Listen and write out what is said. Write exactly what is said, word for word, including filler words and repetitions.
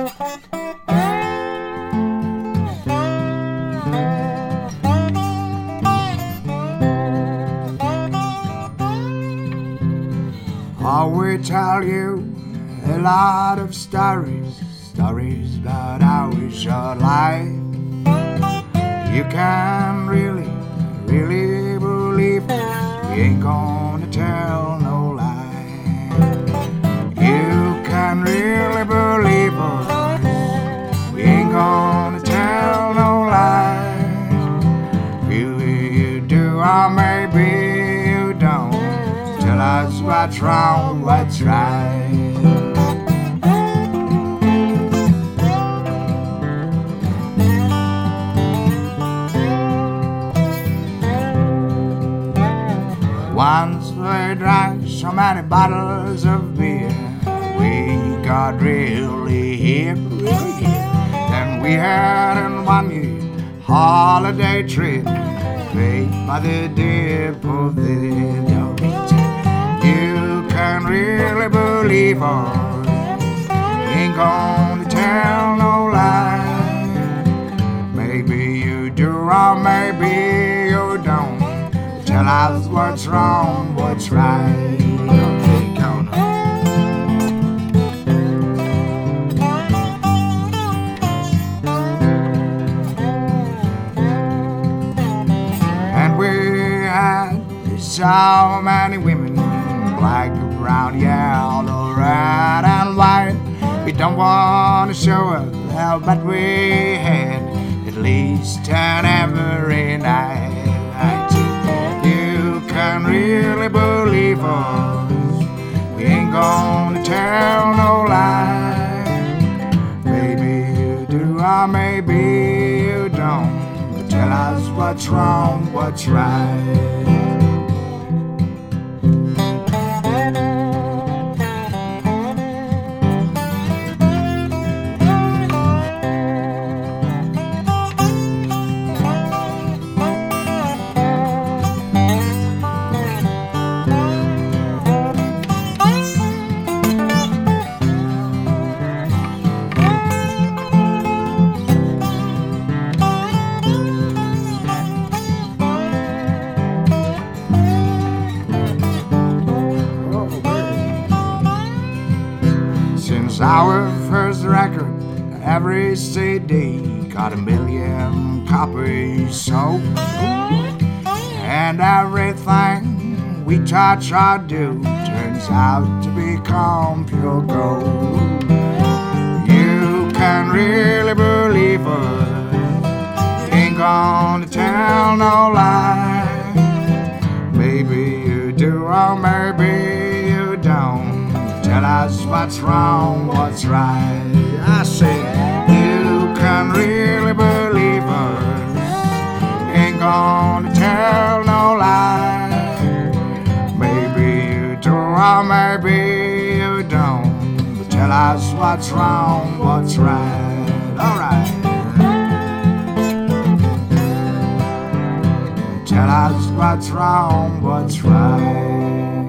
I will tell you a lot of stories, stories about our short life. You can really, really believe us. We ain't gonna tell no lie. You can really believe us. We ain't gonna tell no lie. You, you do, or maybe you don't. Tell us what's wrong, what's right. Once we drank so many bottles of beer, we got really hip, really hip. Then we had a one-year holiday trip paid by the deposit. You can really believe us. Ain't gonna tell no lie. Maybe you do or maybe you don't. Tell us what's wrong, what's right. Okay, count up. And we had so many women, black, brown, yellow, red, and white. We don't want to show up how bad we had, at least ten every night. You can really believe us. We ain't gonna tell no lie. Maybe you do or maybe you don't. But tell us what's wrong, what's right. Since our first record, every C D got a million copies sold, and everything we touch or do turns out to become pure gold. You can really believe us. Ain't gonna tell no lie. Maybe you do or maybe you don't. Tell us what's wrong, what's right. I say you can really believe us. Ain't gonna tell no lie. Maybe you do or maybe you don't. But tell us what's wrong, what's right. Alright. Tell us what's wrong, what's right.